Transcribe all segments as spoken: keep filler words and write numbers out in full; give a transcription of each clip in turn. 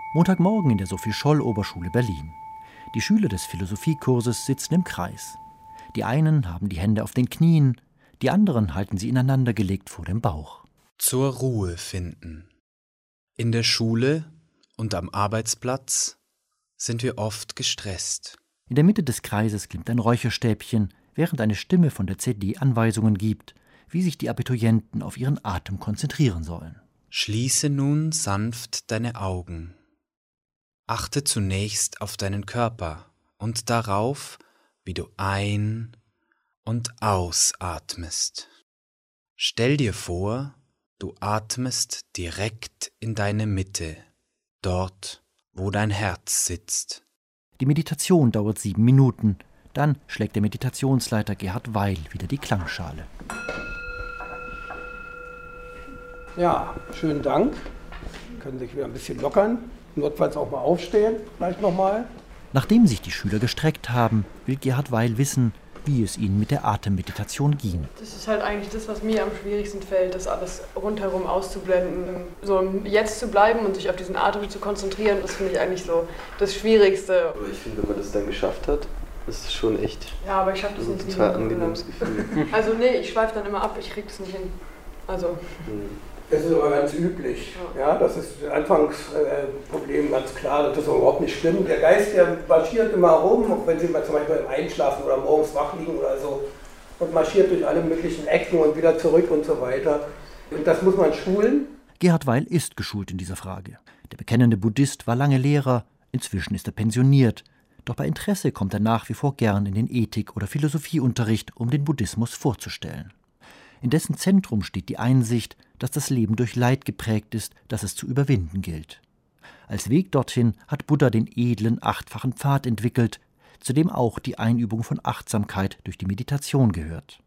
Montagmorgen in der Sophie-Scholl-Oberschule Berlin. Die Schüler des Philosophiekurses sitzen im Kreis. Die einen haben die Hände auf den Knien, die anderen halten sie ineinandergelegt vor dem Bauch. Zur Ruhe finden. In der Schule und am Arbeitsplatz sind wir oft gestresst. In der Mitte des Kreises glimmt ein Räucherstäbchen, während eine Stimme von der C D Anweisungen gibt, wie sich die Abiturienten auf ihren Atem konzentrieren sollen. Schließe nun sanft deine Augen. Achte zunächst auf deinen Körper und darauf, wie du ein- und ausatmest. Stell dir vor, du atmest direkt in deine Mitte, dort, wo dein Herz sitzt. Die Meditation dauert sieben Minuten. Dann schlägt der Meditationsleiter Gerhard Weil wieder die Klangschale. Ja, schönen Dank. Können sich wieder ein bisschen lockern. Notfalls auch mal aufstehen, vielleicht nochmal. Nachdem sich die Schüler gestreckt haben, will Gerhard Weil wissen, wie es ihnen mit der Atemmeditation ging. Das ist halt eigentlich das, was mir am schwierigsten fällt, das alles rundherum auszublenden. So im Jetzt zu bleiben und sich auf diesen Atem zu konzentrieren, das finde ich eigentlich so das Schwierigste. Aber ich finde, wenn man das dann geschafft hat, ist es schon echt ja, aber ich schaffe das ein nicht. total angenehmes Gefühl. Also nee, ich schweife dann immer ab, ich krieg das nicht hin. Also... Hm. Das ist aber ganz üblich. Ja, das ist das Anfangsproblem, ganz klar. Das ist überhaupt nicht schlimm. Der Geist, der marschiert immer rum, auch wenn Sie mal zum Beispiel im Einschlafen oder morgens wach liegen oder so, und marschiert durch alle möglichen Ecken und wieder zurück und so weiter. Und das muss man schulen. Gerhard Weil ist geschult in dieser Frage. Der bekennende Buddhist war lange Lehrer, inzwischen ist er pensioniert. Doch bei Interesse kommt er nach wie vor gern in den Ethik- oder Philosophieunterricht, um den Buddhismus vorzustellen. In dessen Zentrum steht die Einsicht, dass das Leben durch Leid geprägt ist, das es zu überwinden gilt. Als Weg dorthin hat Buddha den edlen achtfachen Pfad entwickelt, zu dem auch die Einübung von Achtsamkeit durch die Meditation gehört.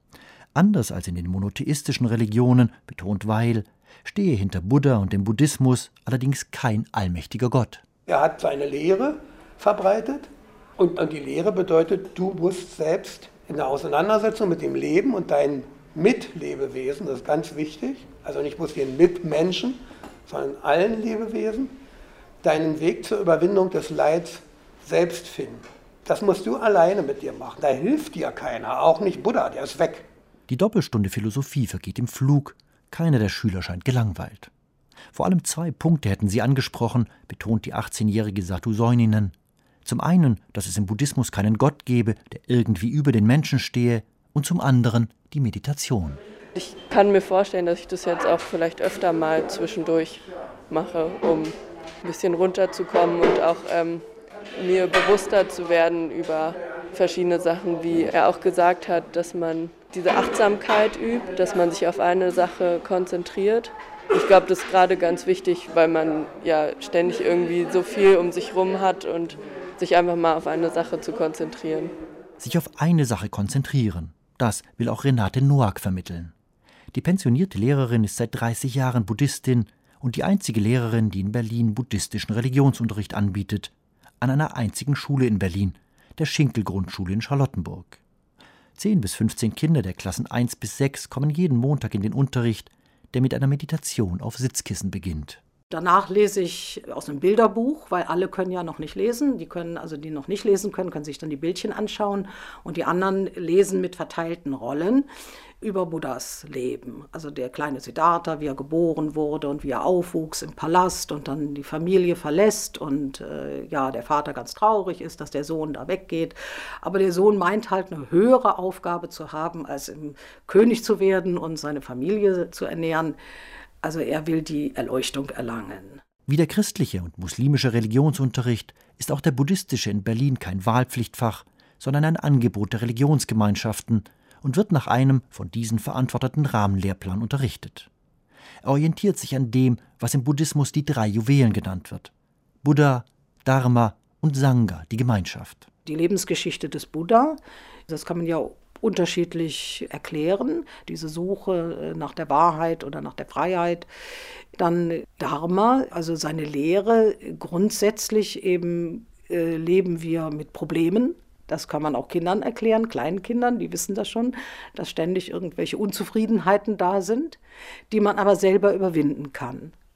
Anders als in den monotheistischen Religionen, betont Weil, stehe hinter Buddha und dem Buddhismus allerdings kein allmächtiger Gott. Er hat seine Lehre verbreitet und die Lehre bedeutet, du musst selbst in der Auseinandersetzung mit dem Leben und deinen Mitlebewesen, das ist ganz wichtig, also nicht bloß den Mitmenschen, sondern allen Lebewesen, deinen Weg zur Überwindung des Leids selbst finden. Das musst du alleine mit dir machen, da hilft dir keiner, auch nicht Buddha, der ist weg. Die Doppelstunde Philosophie vergeht im Flug, keiner der Schüler scheint gelangweilt. Vor allem zwei Punkte hätten sie angesprochen, betont die achtzehnjährige Satu Soininen. Zum einen, dass es im Buddhismus keinen Gott gebe, der irgendwie über den Menschen stehe, und zum anderen die Meditation. Ich kann mir vorstellen, dass ich das jetzt auch vielleicht öfter mal zwischendurch mache, um ein bisschen runterzukommen und auch ähm, mir bewusster zu werden über verschiedene Sachen, wie er auch gesagt hat, dass man diese Achtsamkeit übt, dass man sich auf eine Sache konzentriert. Ich glaube, das ist gerade ganz wichtig, weil man ja ständig irgendwie so viel um sich rum hat und sich einfach mal auf eine Sache zu konzentrieren. Sich auf eine Sache konzentrieren. Das will auch Renate Noack vermitteln. Die pensionierte Lehrerin ist seit dreißig Jahren Buddhistin und die einzige Lehrerin, die in Berlin buddhistischen Religionsunterricht anbietet, an einer einzigen Schule in Berlin, der Schinkel-Grundschule in Charlottenburg. Zehn bis fünfzehn Kinder der Klassen eins bis sechs kommen jeden Montag in den Unterricht, der mit einer Meditation auf Sitzkissen beginnt. Danach lese ich aus einem Bilderbuch, weil alle können ja noch nicht lesen. Die können, also die noch nicht lesen können, können sich dann die Bildchen anschauen. Und die anderen lesen mit verteilten Rollen über Buddhas Leben. Also der kleine Siddhartha, wie er geboren wurde und wie er aufwuchs im Palast und dann die Familie verlässt. Und äh, ja, der Vater ganz traurig ist, dass der Sohn da weggeht. Aber der Sohn meint halt eine höhere Aufgabe zu haben, als im König zu werden und seine Familie zu ernähren. Also er will die Erleuchtung erlangen. Wie der christliche und muslimische Religionsunterricht ist auch der buddhistische in Berlin kein Wahlpflichtfach, sondern ein Angebot der Religionsgemeinschaften und wird nach einem von diesen verantworteten Rahmenlehrplan unterrichtet. Er orientiert sich an dem, was im Buddhismus die drei Juwelen genannt wird: Buddha, Dharma und Sangha, die Gemeinschaft. Die Lebensgeschichte des Buddha, das kann man ja unterschiedlich erklären, diese Suche nach der Wahrheit oder nach der Freiheit. Dann Dharma, also seine Lehre, grundsätzlich eben äh, leben wir mit Problemen. Das kann man auch Kindern erklären, kleinen Kindern, die wissen das schon, dass ständig irgendwelche Unzufriedenheiten da sind, die man aber selber überwinden kann.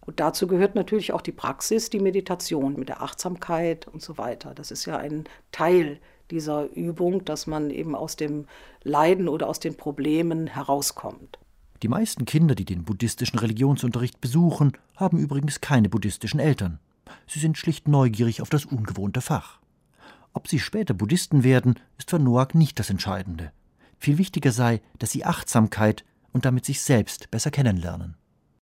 Und dazu gehört natürlich auch die Praxis, die Meditation mit der Achtsamkeit und so weiter. Das ist ja ein Teil dieser Übung, dass man eben aus dem Leiden oder aus den Problemen herauskommt. Die meisten Kinder, die den buddhistischen Religionsunterricht besuchen, haben übrigens keine buddhistischen Eltern. Sie sind schlicht neugierig auf das ungewohnte Fach. Ob sie später Buddhisten werden, ist für Noack nicht das Entscheidende. Viel wichtiger sei, dass sie Achtsamkeit und damit sich selbst besser kennenlernen.